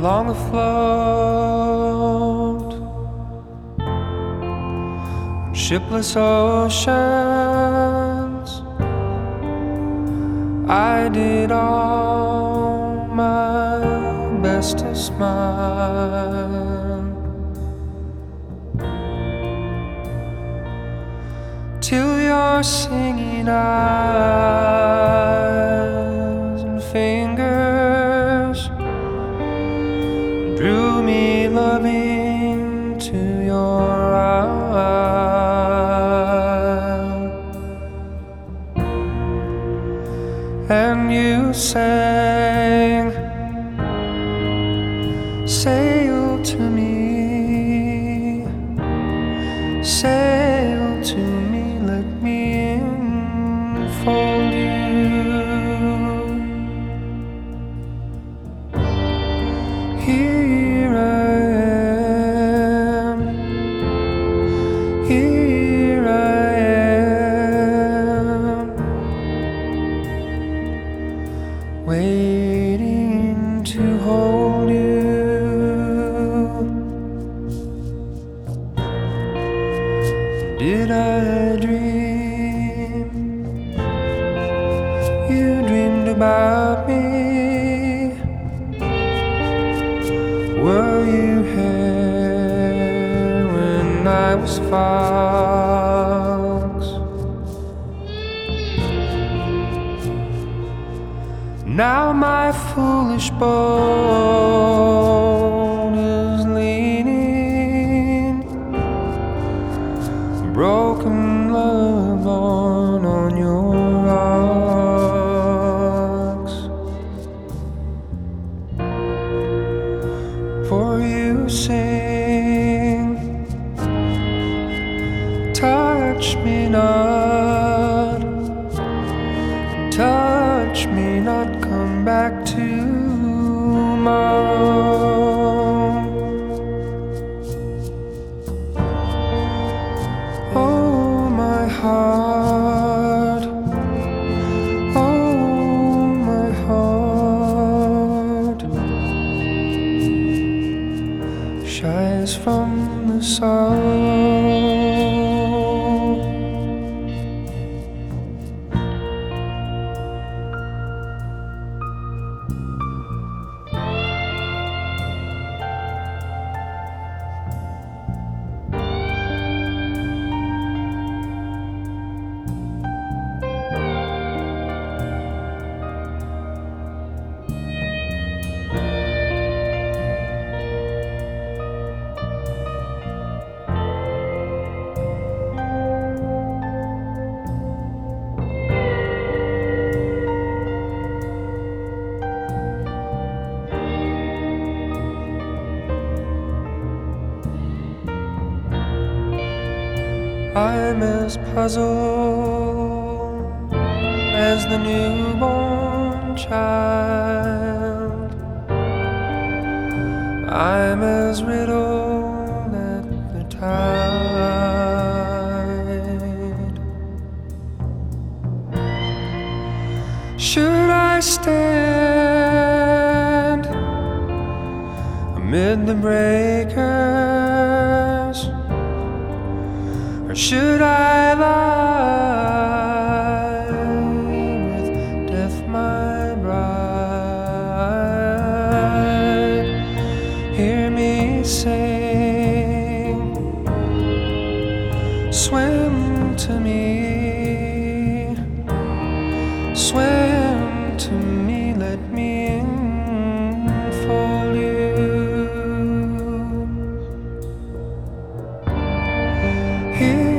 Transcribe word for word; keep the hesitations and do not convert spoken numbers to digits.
long afloat on shipless oceans. I did all my best to smile till your singing eyes and fingers drew me loving to your isle, and you sang, sail to me, sail to me, let me enfold you. Here I am, here I am, waiting to hold you. Did I dream? You dreamed about me. Were you here when I was fox? Now my foolish boat is leaning, broken love born on your rocks. For you sing, touch me not, touch me not, come back tomorrow. Oh my heart, oh my heart, shies from the sorrow. I'm as puzzled as the newborn child. I'm as riddled at the tide. Should I stand amid the breakers, or should I lie with death my bride? Hear me sing, swim to me, swim to me, let me enfold you. Here